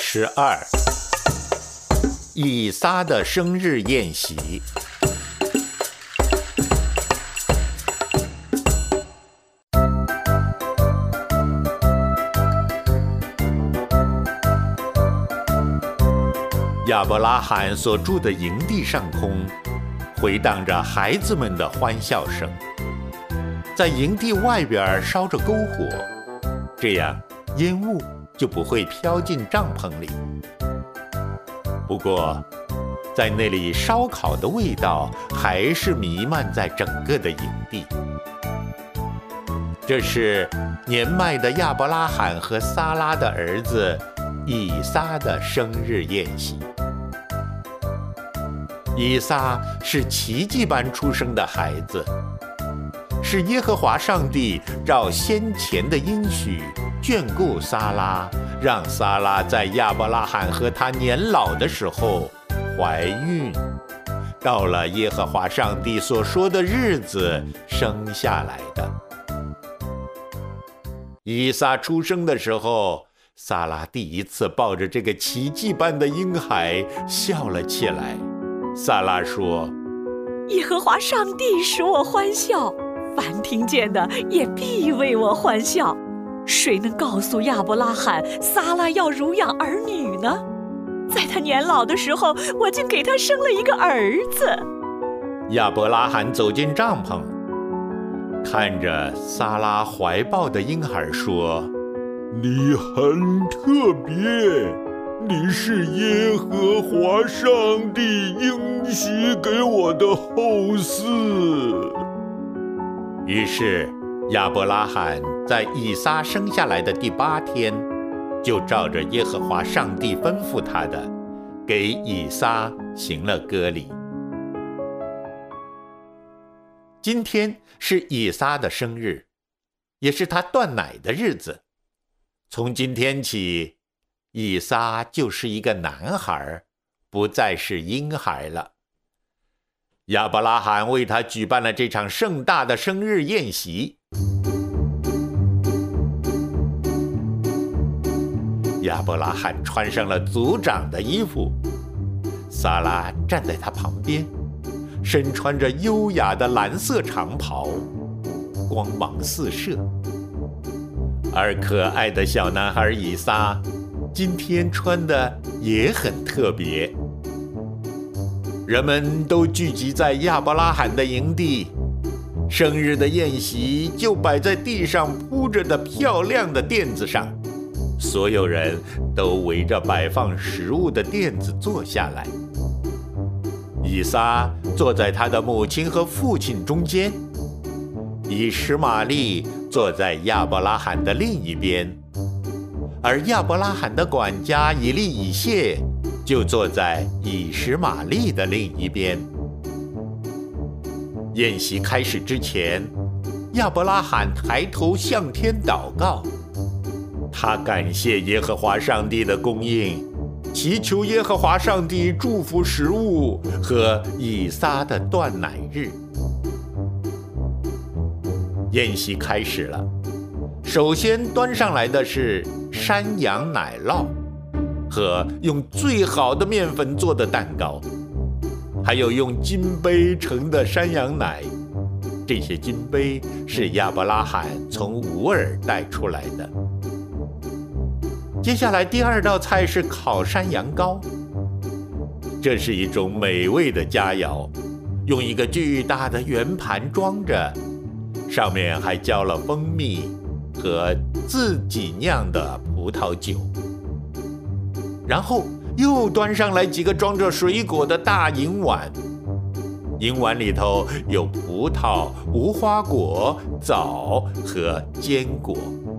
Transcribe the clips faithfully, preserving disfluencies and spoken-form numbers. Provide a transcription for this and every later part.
十二，以撒的生日宴席。亚伯拉罕所住的营地上空，回荡着孩子们的欢笑声。在营地外边烧着篝火，这样烟雾就不会飘进帐篷里。不过，在那里烧烤的味道还是弥漫在整个的营地。这是年迈的亚伯拉罕和撒拉的儿子以撒的生日宴席。以撒是奇迹般出生的孩子，是耶和华上帝照先前的应许眷顾撒拉，让撒拉在亚伯拉罕和他年老的时候怀孕，到了耶和华上帝所说的日子生下来的。以撒出生的时候，撒拉第一次抱着这个奇迹般的婴孩笑了起来。撒拉说： 耶和华上帝使我欢笑，凡听见的也必为我欢笑。谁能告诉亚伯拉罕，撒拉要乳养儿女呢？在他年老的时候，我竟给他生了一个儿子。 亚伯拉罕走进帐篷，看着撒拉怀抱的婴孩说： 你很特别，你是耶和华上帝应许给我的后嗣。 于是亚伯拉罕在以撒生下来的第八天，就照着耶和华上帝吩咐他的，给以撒行了割礼。今天是以撒的生日，也是他断奶的日子。从今天起，以撒就是一个男孩，不再是婴孩了。亚伯拉罕为他举办了这场盛大的生日宴席。亚伯拉罕穿上了族长的衣服，撒拉站在他旁边，身穿着优雅的蓝色长袍，光芒四射。而可爱的小男孩以撒今天穿的也很特别。人们都聚集在亚伯拉罕的营地，生日的宴席就摆在地上铺着的漂亮的垫子上，所有人都围着摆放食物的垫子坐下来。以撒坐在他的母亲和父亲中间，以实玛利坐在亚伯拉罕的另一边，而亚伯拉罕的管家以利以谢就坐在以实玛利的另一边。宴席开始之前，亚伯拉罕抬头向天祷告，他感谢耶和华上帝的供应，祈求耶和华上帝祝福食物和以撒的断奶日。宴席开始了，首先端上来的是山羊奶酪和用最好的面粉做的蛋糕，还有用金杯盛的山羊奶。这些金杯是亚伯拉罕从乌尔带出来的。接下来第二道菜是烤山羊羔，这是一种美味的佳肴，用一个巨大的圆盘装着，上面还浇了蜂蜜和自己酿的葡萄酒。然后又端上来几个装着水果的大银碗，银碗里头有葡萄、无花果、枣和坚果。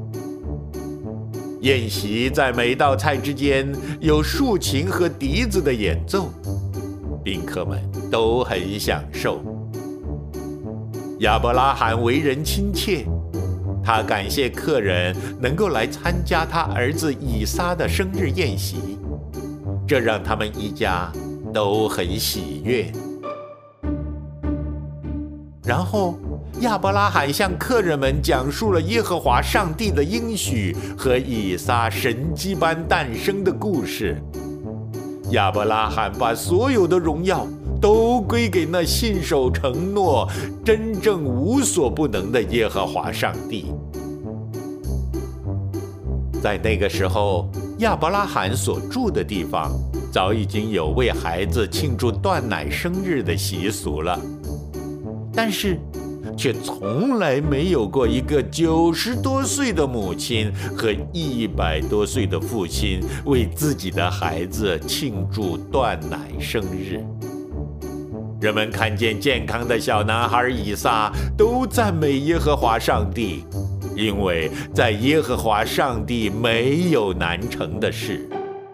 宴席在每道菜之间有竖琴和笛子的演奏，宾客们都很享受。亚伯拉罕为人亲切，他感谢客人能够来参加他儿子以撒的生日宴席，这让他们一家都很喜悦。然后亚伯拉罕向客人们讲述了耶和华上帝的应许和以撒神迹般诞生的故事。亚伯拉罕把所有的荣耀都归给那信守承诺、真正无所不能的耶和华上帝。在那个时候，亚伯拉罕所住的地方早已经有为孩子庆祝断奶生日的习俗了，但是却从来没有过一个九十多岁的母亲和一百多岁的父亲为自己的孩子庆祝断奶生日。人们看见健康的小男孩以撒，都赞美耶和华上帝，因为在耶和华上帝没有难成的事。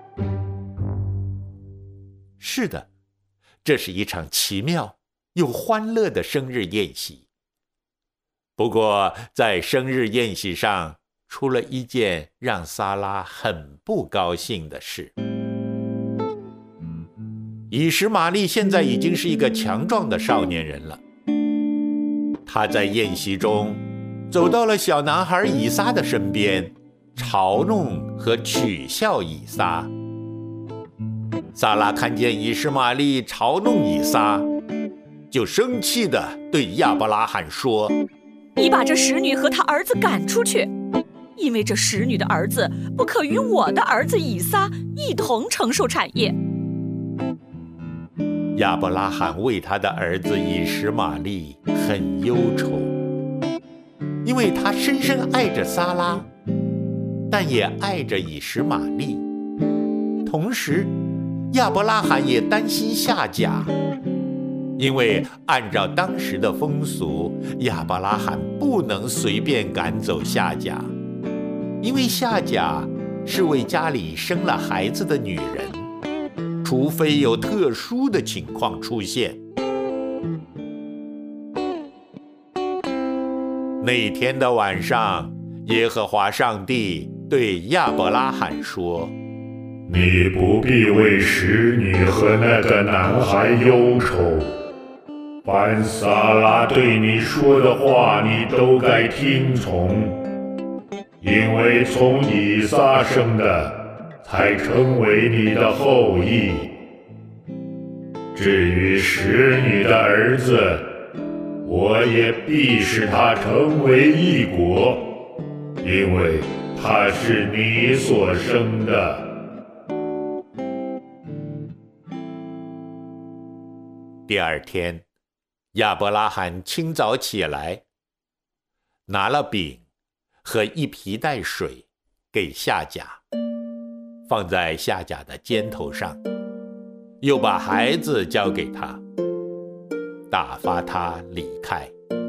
是的，这是一场奇妙又欢乐的生日宴席。不过，在生日宴席上，出了一件让撒拉很不高兴的事。以实玛利现在已经是一个强壮的少年人了。他在宴席中走到了小男孩以撒的身边，嘲弄和取笑以撒。撒拉看见以实玛利嘲弄以撒，就生气地对亚伯拉罕说：“ 你把这使女和她儿子赶出去，因为这使女的儿子不可与我的儿子以撒一同承受产业。” 亚伯拉罕为他的儿子以实玛利很忧愁，因为他深深爱着撒拉，但也爱着以实玛利。同时，亚伯拉罕也担心夏甲，因为按照当时的风俗，亚伯拉罕不能随便赶走夏甲，因为夏甲是为家里生了孩子的女人，除非有特殊的情况出现。那天的晚上，耶和华上帝对亚伯拉罕说：“ 你不必为使女和那个男孩忧愁，凡撒拉对你说的话，你都该听从，因为从以撒生的才成为你的后裔。至于使女的儿子，我也必使他成为一国，因为他是你所生的。” 第二天，亚伯拉罕清早起来，拿了饼和一皮带水给夏甲，放在夏甲的肩头上，又把孩子交给他，打发他离开。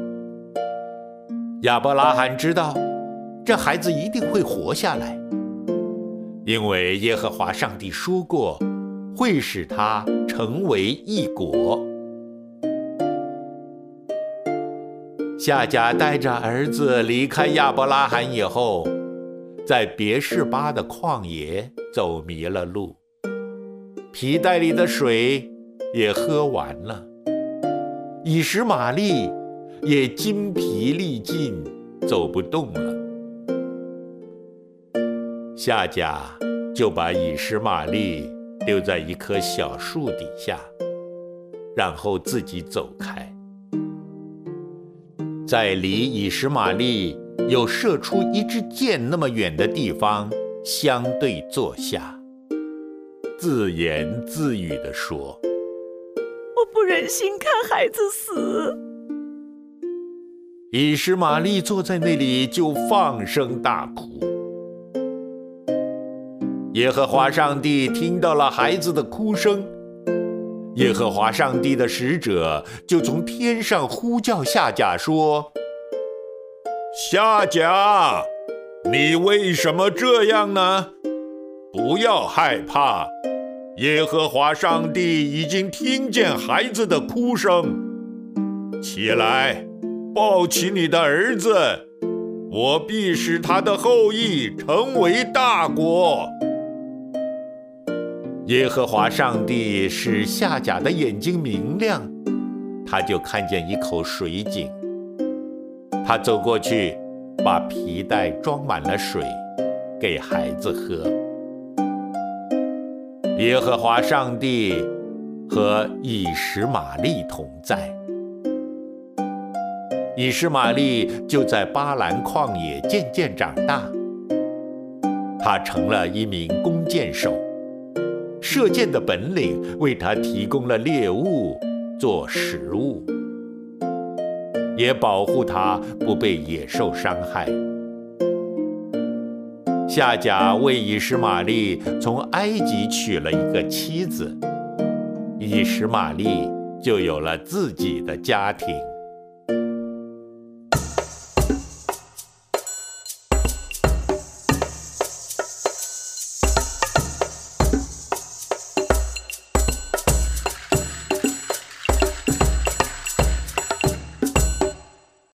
亚伯拉罕知道这孩子一定会活下来，因为耶和华上帝说过，会使他成为一国。夏甲带着儿子离开亚伯拉罕以后，在别是巴的旷野走迷了路，皮带里的水也喝完了，以实玛利也筋疲力尽，走不动了。夏甲就把以实玛利丢在一棵小树底下，然后自己走开，在离以实玛利有射出一支箭那么远的地方相对坐下，自言自语地说：“ 我不忍心看孩子死。” 以实玛利坐在那里就放声大哭。耶和华上帝听到了孩子的哭声，耶和华上帝的使者就从天上呼叫夏甲说：“夏甲，你为什么这样呢？不要害怕，耶和华上帝已经听见孩子的哭声。起来，抱起你的儿子，我必使他的后裔成为大国。”耶和华上帝使夏甲的眼睛明亮，他就看见一口水井， 他走过去，把皮带装满了水，给孩子喝。耶和华上帝和以实玛利同在。以实玛利就在巴兰旷野渐渐长大，他成了一名弓箭手，射箭的本领为他提供了猎物做食物，也保护他不被野兽伤害。夏甲为以实玛利从埃及娶了一个妻子，以实玛利就有了自己的家庭。